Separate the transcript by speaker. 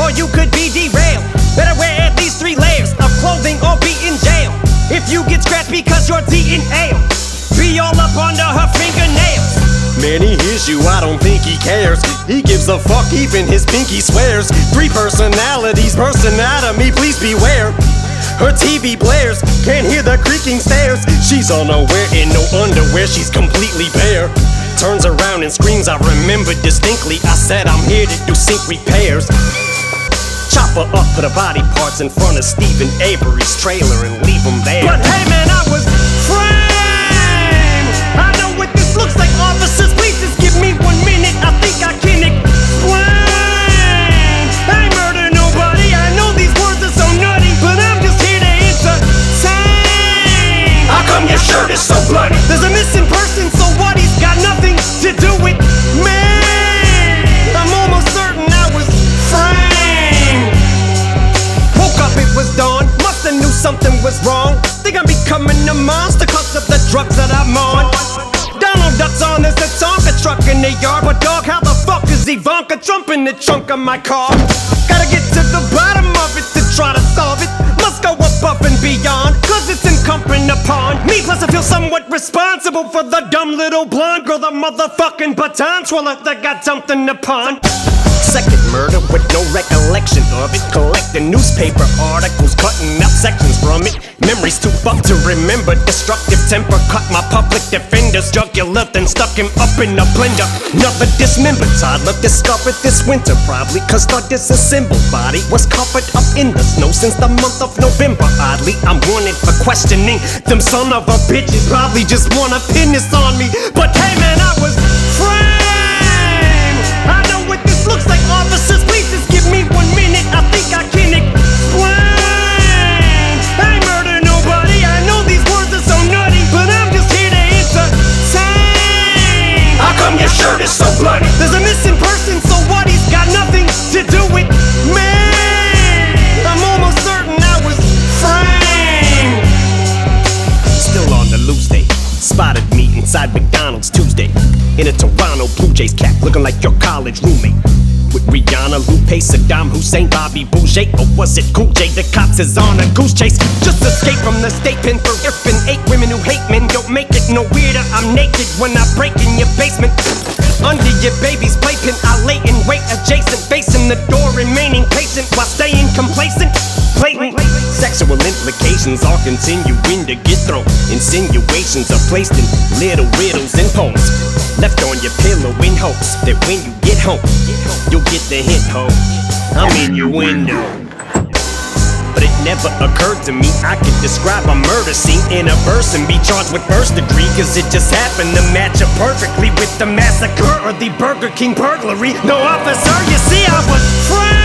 Speaker 1: or you could be derailed. Better wear at least 3 layers of clothing or be in jail. If you get scratched because you're DNA, be all up under her fingernails.
Speaker 2: Man, he hears you, I don't think he cares. He gives a fuck, even his pinky swears. 3 personalities, burst anatomy, please beware. Her TV blares, can't hear the creaking stairs. She's unaware in no underwear, she's completely bare. Turns around and screams, I remember distinctly. I said I'm here to do sink repairs. Chop her up, put her body parts in front of Stephen Avery's trailer and leave him there.
Speaker 1: But hey man, I was framed. I know what this looks like, officers, please just give me 1 minute. I think I can explain. I ain't murder nobody, I know these words are so nutty, but I'm just here to entertain.
Speaker 2: How come your shirt is so bloody?
Speaker 1: There's a missing person, so what? He's got nothing to do with me. I'm almost certain I was framed. Woke up, it was dawn, musta knew something was wrong. Think I'm becoming a monster cause of the drugs that I'm on. Donald Duck's on, there's a Tonka truck in the yard. But dog, how the fuck is Ivanka Trump in the trunk of my car? Gotta get to the bottom of it to try to solve it. Must go above and beyond, cause it's incumbent upon me. Plus I feel somewhat responsible for the dumb little blonde girl, the motherfucking baton twirler that got something to pawn.
Speaker 2: Second murder with no recollection of it. Collecting newspaper articles, cutting out sections from it. Memories too fucked to remember. Destructive temper cut my public defender's jugular, then stuck him up in a blender. Another dismembered toddler discovered this winter, probably cause the disassembled body was covered up in the snow since the month of November. Oddly, I'm wanted for questioning. Them son of a bitches probably just wanna pin this on me. But hey man, I was framed. I know what this looks like, officers, please just give me 1 minute. I think I can explain. I ain't murder nobody, I know these words are so nutty, but I'm just here to entertain. How come your shirt is so bloody?
Speaker 1: There's a missing person, so what? He's got nothing to do with me. I'm almost certain I was framed.
Speaker 2: Still on the loose day. Spotted me inside McDonald's Tuesday in a Toronto Blue Jays cap, looking like your college roommate. With Rihanna, Lupe, Saddam Hussein, Bobby Boucher, or was it Cool J? The cops is on a goose chase. Just escape from the state pen for ifing 8 women who hate men. Don't make it no weirder, I'm naked when I break in your basement. Under your baby's playpen, I lay in wait adjacent, facing the door, remaining patient while staying complacent. Blatant sexual implications are continuing to get thrown. Insinuations are placed in little riddles and poems, left on your pillow in hopes that when you get home, you'll get the hint, ho. I'm in your window. But it never occurred to me I could describe a murder scene in a verse and be charged with first degree, cause it just happened to match up perfectly with the massacre or the Burger King burglary. No officer, you see I was framed.